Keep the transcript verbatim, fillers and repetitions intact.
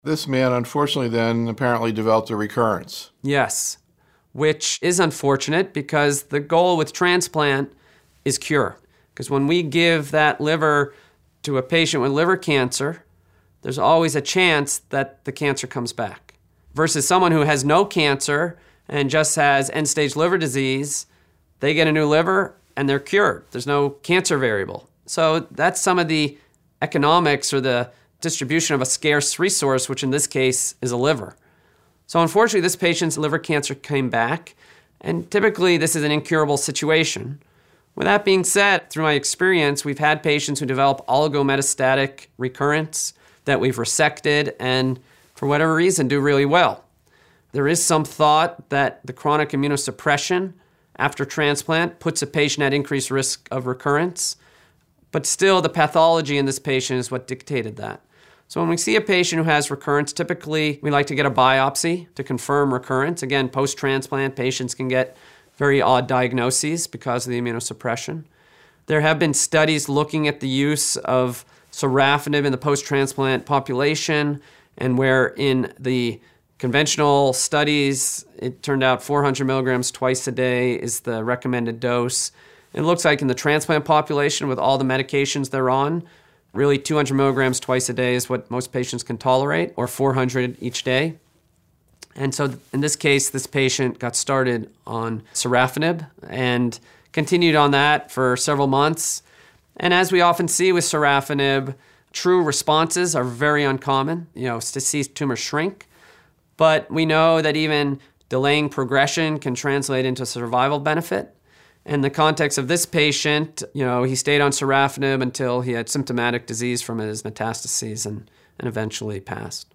This man, unfortunately, then apparently developed a recurrence. Yes, which is unfortunate because the goal with transplant is cure. Because when we give that liver to a patient with liver cancer, there's always a chance that the cancer comes back. Versus someone who has no cancer and just has end-stage liver disease, they get a new liver and they're cured. There's no cancer variable. So that's some of the economics or the distribution of a scarce resource, which in this case is a liver. So unfortunately, this patient's liver cancer came back, and typically this is an incurable situation. With that being said, through my experience, we've had patients who develop oligometastatic recurrence that we've resected and, for whatever reason, do really well. There is some thought that the chronic immunosuppression after transplant puts a patient at increased risk of recurrence, but still the pathology in this patient is what dictated that. So when we see a patient who has recurrence, typically we like to get a biopsy to confirm recurrence. Again, post-transplant patients can get very odd diagnoses because of the immunosuppression. There have been studies looking at the use of sorafenib in the post-transplant population, and where in the conventional studies, it turned out four hundred milligrams twice a day is the recommended dose. It looks like in the transplant population with all the medications they're on, really two hundred milligrams twice a day is what most patients can tolerate, or four hundred each day. And so in this case, this patient got started on sorafenib and continued on that for several months. And as we often see with sorafenib, true responses are very uncommon, you know, to see tumors shrink. But we know that even delaying progression can translate into survival benefit. In the context of this patient, you know, he stayed on sorafenib until he had symptomatic disease from his metastases and, and eventually passed.